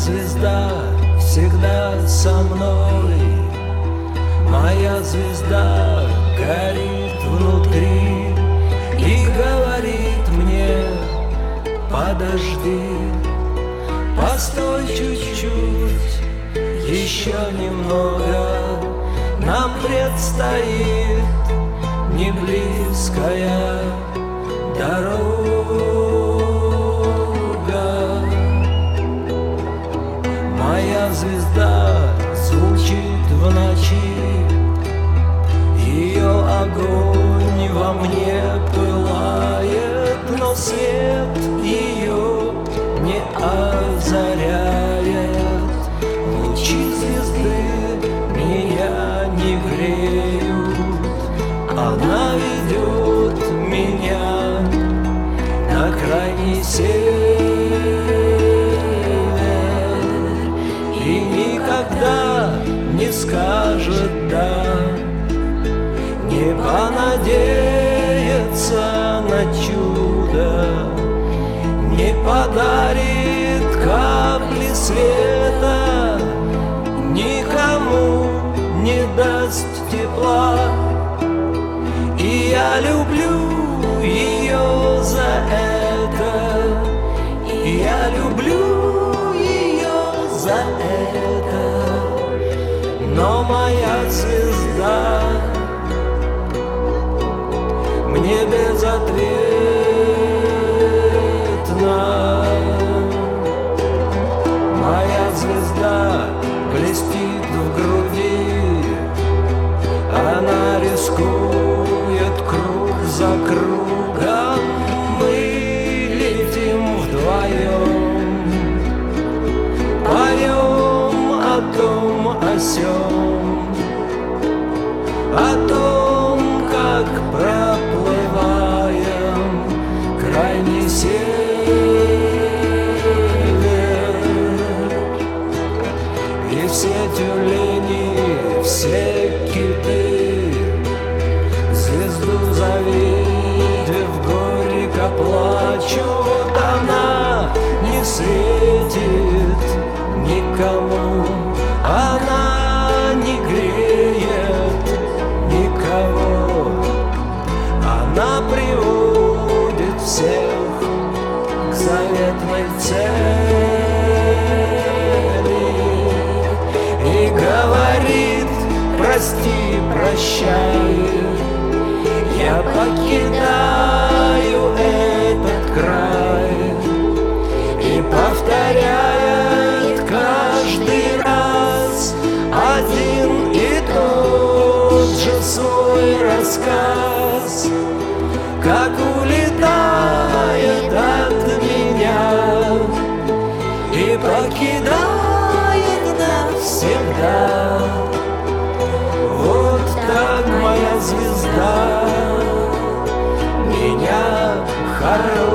звезда всегда со мной, моя звезда горит внутри и говорит мне: подожди, постой чуть-чуть, еще немного, нам предстоит неблизкая дорога. Моя звезда звучит в ночи, ее огонь во мне пылает, но свет ее не озаряет. Лучи звезды меня не греют, она ведет меня на крайний север и никогда не скажет «да», не понадеется на чудо, не подарит капли света, никому не даст тепла. И я люблю ее за это, и я люблю ее за это. Но моя звезда мне безответна. Моя звезда блестит в груди, она рискует круг за кругом. Мы летим вдвоем, поем о том, о сём, о том, как проплываем крайний север. И все тюлени, все киты, звезду завидев, горько плачут. Она не светит никому, она не греет никого, она приводит всех к заветной цели и говорит: прости, прощай, я покидаю этот край. И повторяет каждый раз один и тот же свой рассказ, как улетает от меня и покидает навсегда. Вот так моя звезда меня хорошая